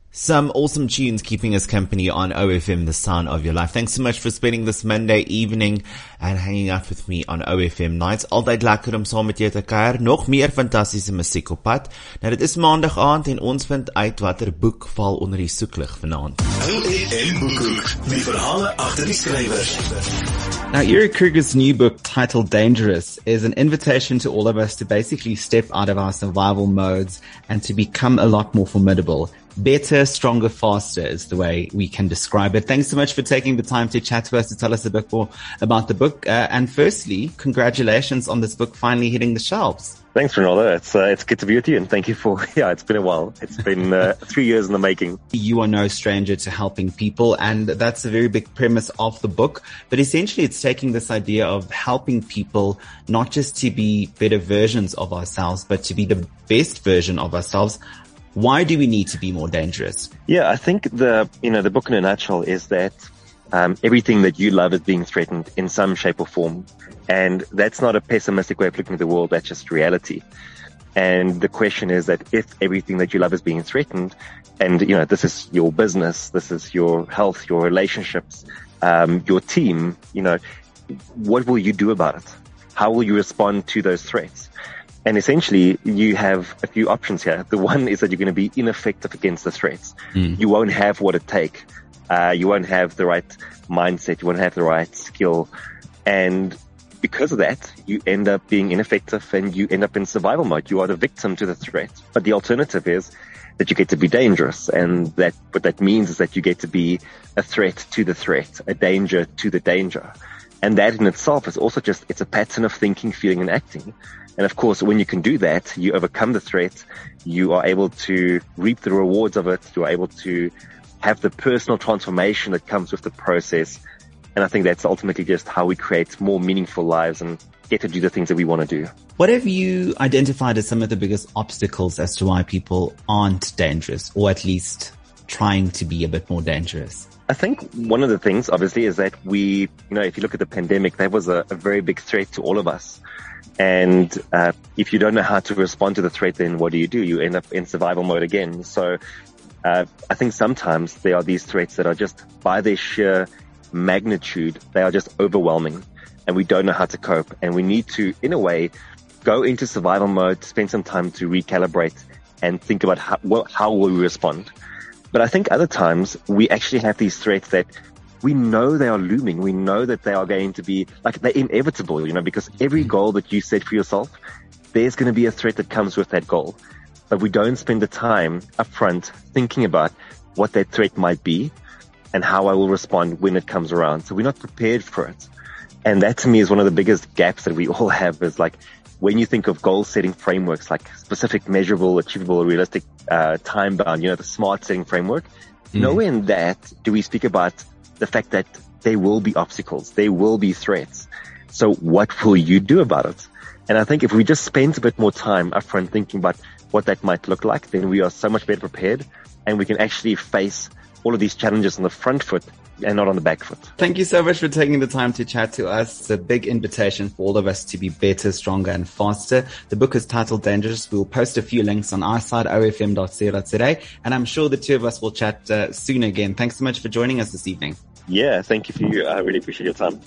Some awesome tunes keeping us company on OFM, the sound of your life. Thanks so much for spending this Monday evening and hanging out with me on OFM Nights. Altyd lekker om saam met jou te kuier. Nog meer fantastiese musiek op pad. Nou, dit is maandag aand en ons vind uit watter boek val onder die soeklig vanaand. OFM Boekhoek, die verhale agter die skrywers. Now, Eric Kruger's new book titled Dangerous is an invitation to all of us to basically step out of our survival modes and to become a lot more formidable. Better, stronger, faster is the way we can describe it. Thanks so much for taking the time to chat to us, to tell us a bit more about the book. And firstly, congratulations on this book finally hitting the shelves. Thanks, Ronaldo. It's good to be with you, and thank you for, it's been a while. It's been 3 years in the making. You are no stranger to helping people, and that's a very big premise of the book. But essentially, it's taking this idea of helping people not just to be better versions of ourselves, but to be the best version of ourselves. Why do we need to be more dangerous? Yeah, I think the book in a nutshell is that everything that you love is being threatened in some shape or form. And that's not a pessimistic way of looking at the world, that's just reality. And the question is that if everything that you love is being threatened, and this is your business, this is your health, your relationships, your team, what will you do about it? How will you respond to those threats? And essentially, you have a few options here. The one is that you're going to be ineffective against the threats. You won't have what it takes. You won't have the right mindset. You won't have the right skill. And because of that, you end up being ineffective and you end up in survival mode. You are the victim to the threat. But the alternative is that you get to be dangerous. And what that means is that you get to be a threat to the threat, a danger to the danger. And that in itself is also it's a pattern of thinking, feeling, and acting. And of course, when you can do that, you overcome the threat. You are able to reap the rewards of it. You are able to have the personal transformation that comes with the process. And I think that's ultimately just how we create more meaningful lives and get to do the things that we want to do. What have you identified as some of the biggest obstacles as to why people aren't dangerous, or at least trying to be a bit more dangerous? I think one of the things, obviously, is that if you look at the pandemic, that was a very big threat to all of us. And if you don't know how to respond to the threat, then what do? You end up in survival mode again. So I think sometimes there are these threats that are just, by their sheer magnitude, they are just overwhelming. And we don't know how to cope. And we need to, in a way, go into survival mode, spend some time to recalibrate and think about how will we respond. But I think other times we actually have these threats that we know they are looming. We know that they are going to be they're inevitable, because every goal that you set for yourself, there's going to be a threat that comes with that goal. But we don't spend the time upfront thinking about what that threat might be and how I will respond when it comes around. So we're not prepared for it. And that to me is one of the biggest gaps that we all have, is when you think of goal setting frameworks, like specific, measurable, achievable, realistic, time bound, the SMART setting framework, nowhere in that do we speak about the fact that there will be obstacles, there will be threats. So what will you do about it? And I think if we just spend a bit more time upfront thinking about what that might look like, then we are so much better prepared and we can actually face all of these challenges on the front foot and not on the back foot. Thank you so much for taking the time to chat to us. It's a big invitation for all of us to be better, stronger, and faster. The book is titled Dangerous. We'll post a few links on our side, ofm.co.za, and I'm sure the two of us will chat soon again. Thanks so much for joining us this evening. Yeah, thank you for you. I really appreciate your time.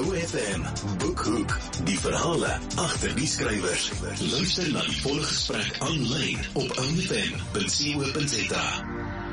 OFM Boekhoek, die verhale agter die skrywers. Luister na die volle gesprek aanlyn op ofm.co.za.